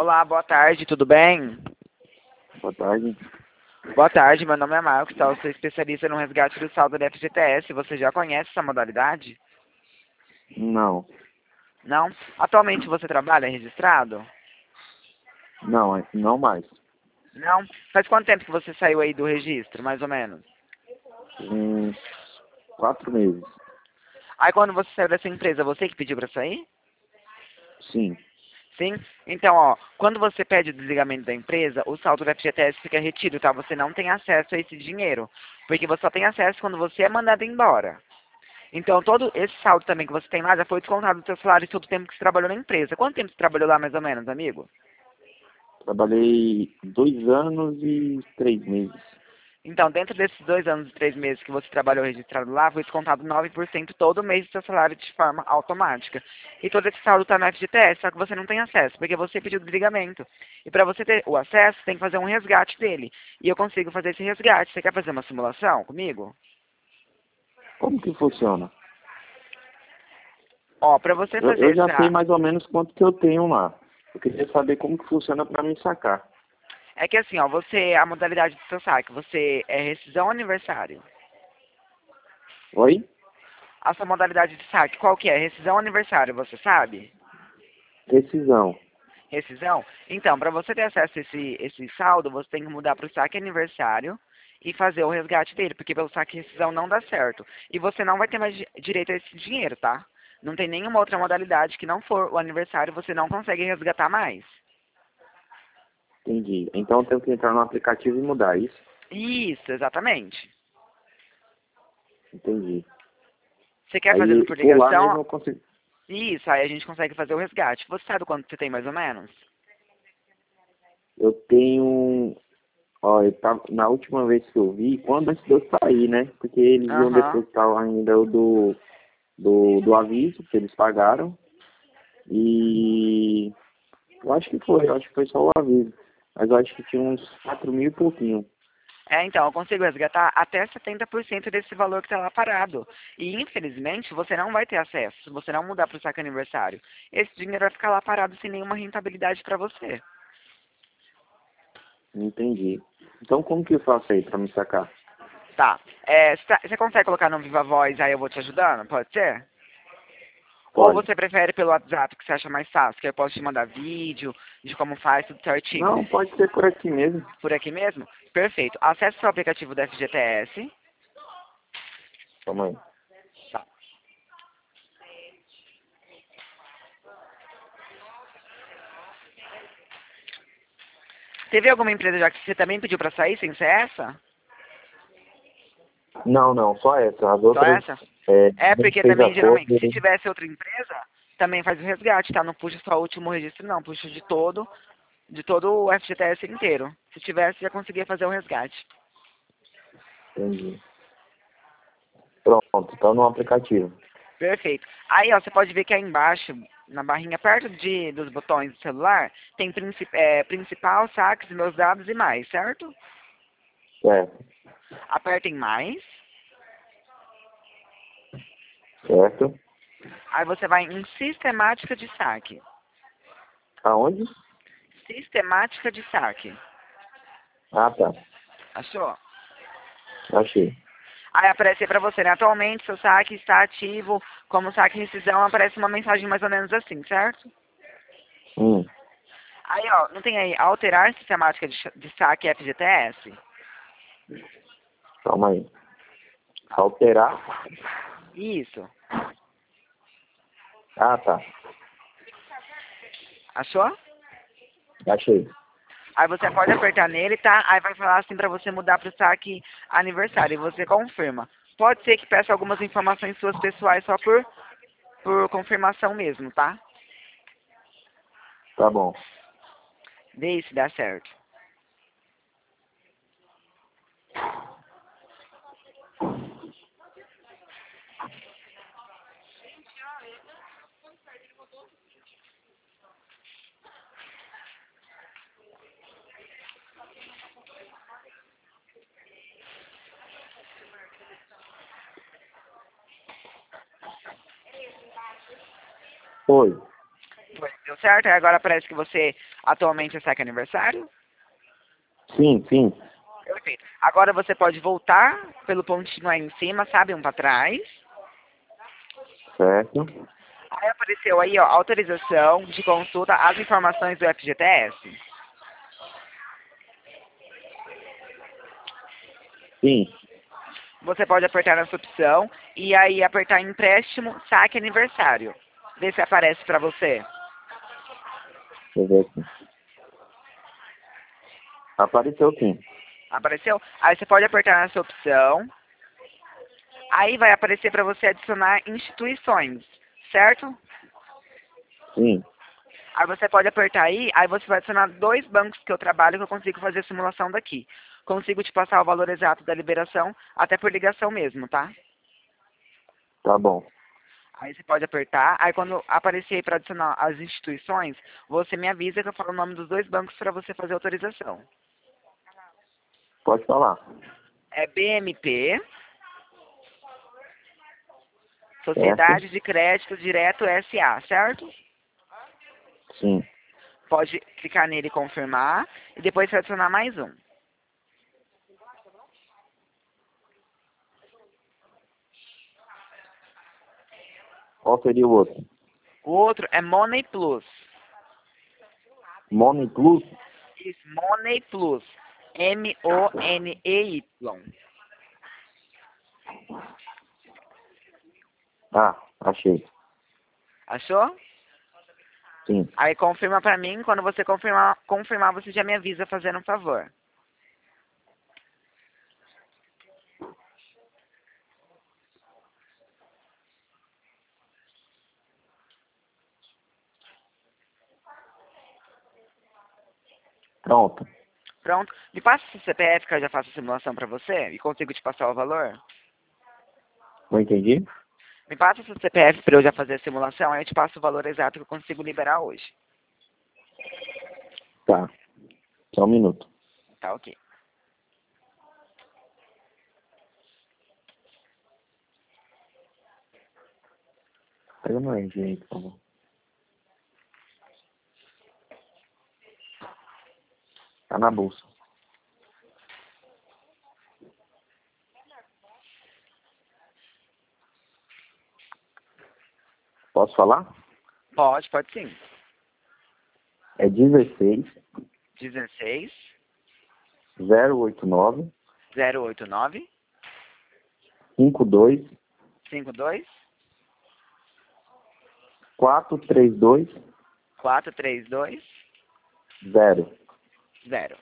Olá, boa tarde, tudo bem? Boa tarde. Boa tarde, meu nome é Marcos, tá? Eu sou especialista no resgate do saldo da FGTS. Você já conhece essa modalidade? Não, Não? Atualmente você trabalha registrado? não mais. Não? Faz quanto tempo que você saiu aí do registro, mais ou menos? Uns 4 meses. Aí quando você saiu dessa empresa, você que pediu pra sair? Sim, Sim? Então, ó, quando você pede o desligamento da empresa, o saldo da FGTS fica retido, tá? Você não tem acesso a esse dinheiro, porque você só tem acesso quando você é mandado embora. Então, todo esse saldo também que você tem lá já foi descontado do seu salário e todo o tempo que você trabalhou na empresa. Quanto tempo você trabalhou lá, mais ou menos, amigo? trabalhei 2 anos e 3 meses. Então, dentro desses 2 anos e 3 meses que você trabalhou registrado lá, foi descontado 9% todo mês do seu salário de forma automática. E todo esse saldo está no FGTS, só que você não tem acesso, porque você pediu desligamento. E para você ter o acesso, tem que fazer um resgate dele. E eu consigo fazer esse resgate. Você quer fazer uma simulação comigo? Como que funciona? Ó, para você Eu fazer já sei essa... mais ou menos quanto que eu tenho lá. Eu queria saber como que funciona para me sacar. É que assim, ó, a modalidade do seu saque, você é rescisão ou aniversário? Oi? A sua modalidade de saque, qual que é? Rescisão ou aniversário, você sabe? Decisão. Rescisão? Então, para você ter acesso a esse saldo, você tem que mudar para o saque aniversário e fazer o resgate dele, porque pelo saque rescisão não dá certo. E você não vai ter mais direito a esse dinheiro, tá? Não tem nenhuma outra modalidade que não for o aniversário, você não consegue resgatar mais. Entendi. Então eu tenho que entrar no aplicativo e mudar isso? Isso, exatamente. Entendi. Você quer fazendo Aí por por lá ligação? mesmo eu consigo. Isso, aí a gente consegue fazer o resgate. Você sabe quanto você tem mais ou menos? Eu tenho. Ó, eu tava, na última vez que eu vi, quando antes de eu sair, né? Porque eles iam Aham. depositar ainda o do aviso que eles pagaram. E eu acho que foi só o aviso. Mas eu acho que tinha uns 4 mil e pouquinho. É, então, eu consigo resgatar até 70% desse valor que está lá parado. E, infelizmente, você não vai ter acesso se você não mudar para o saque aniversário. Esse dinheiro vai ficar lá parado sem nenhuma rentabilidade para você. Entendi. Então como que eu faço aí pra me sacar? Tá. Você consegue colocar no Viva Voz, aí eu vou te ajudando? Pode ser? Ou Pode. você prefere pelo WhatsApp, que você acha mais fácil, que eu posso te mandar vídeo de como faz, tudo certinho. Não, pode ser por aqui mesmo. Por aqui mesmo? Perfeito. Acesse o aplicativo da FGTS. Calma aí. Tá. Teve alguma empresa já que você também pediu para sair sem ser essa? Não, não, só essa. As Só outras, essa? a É, gente porque fez também, acordo. geralmente, se tivesse outra empresa, também faz o resgate, tá? Não puxa só o último registro, não. Puxa de todo o FGTS inteiro. Se tivesse, já conseguia fazer o resgate. Entendi. Pronto, tá no aplicativo. Perfeito. Aí, ó, você pode ver que aí embaixo, na barrinha, perto dos botões do celular, tem principal, saques, meus dados e mais, certo? Certo, Aperta em mais. certo. Aí você vai em sistemática de saque. Aonde? Sistemática de saque. Ah, tá. Achou? Achei. Aí aparece pra você, né? Atualmente seu saque está ativo como saque rescisão, aparece uma mensagem mais ou menos assim, certo? Hum, Aí, ó, não tem aí alterar sistemática de saque FGTS? calma aí. Alterar. Isso. Ah, tá. Achou? Achei. Aí você pode apertar nele, tá? Aí vai falar assim pra você mudar pro saque aniversário e você confirma. Pode ser que peça algumas informações suas pessoais só por confirmação mesmo, tá? Tá bom. Vê se dá certo. Foi. Foi, deu Deu certo? Agora parece que você atualmente está com aniversário? Sim, sim. Perfeito. Agora você pode voltar pelo pontinho aí em cima, sabe? Um para trás. Certo. Aí apareceu aí, ó, autorização de consulta às informações do FGTS. Sim. Você pode apertar nessa opção e aí apertar empréstimo, saque aniversário. Vê se aparece para você. Deixa eu ver aqui. Apareceu sim. Apareceu? Aí você pode apertar nessa opção. Aí vai aparecer para você adicionar instituições, certo? Sim. Aí você pode apertar aí você vai adicionar 2 bancos que eu trabalho que eu consigo fazer a simulação daqui. Consigo te passar o valor exato da liberação, até por ligação mesmo, tá? Tá bom. Aí você pode apertar, aí quando aparecer aí para adicionar as instituições, você me avisa que eu falo o nome dos 2 bancos para você fazer a autorização. Pode falar. É BMP, Certo? Sociedade de Crédito Direto SA, certo? Sim. Pode clicar nele e confirmar, e depois você adicionar mais um. Qual seria o outro? O outro é Money Plus. Money Plus? Isso, Money Plus. Money. Ah, achei. Achou? Sim. Aí confirma pra mim, quando você confirmar você já me avisa fazendo um favor. Pronto. Pronto? Me passa o CPF que eu já faço a simulação pra você e consigo te passar o valor? Não entendi? Me passa o seu CPF pra eu já fazer a simulação, aí eu te passo o valor exato que eu consigo liberar hoje. Tá. Só um minuto. Tá ok. Pega uma aí, por favor. Tá na bolsa. Posso falar? Pode sim. É 16 16 089 089 52 52 432 432 0. 0.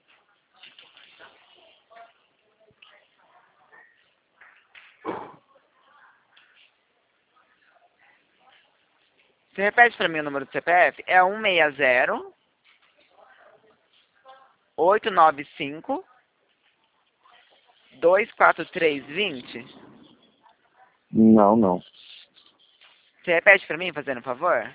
Você repete pra mim o número do CPF? É 160 895 24320. Não, não. Você repete pra mim, fazendo um favor?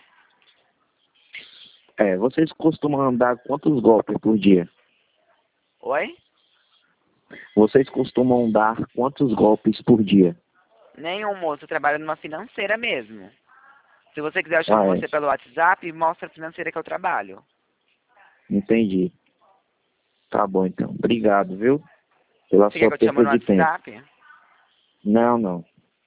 É, vocês costumam dar quantos golpes por dia? Oi? Vocês costumam dar quantos golpes por dia? Nenhum, moço. Eu trabalho numa financeira mesmo. Se você quiser, eu chamo Ah, é. você pelo WhatsApp e mostro a financeira que eu trabalho. Entendi. Tá bom, então. Obrigado, viu? Pela Você quer sua que eu te chame perda no de tempo. WhatsApp? Não, não.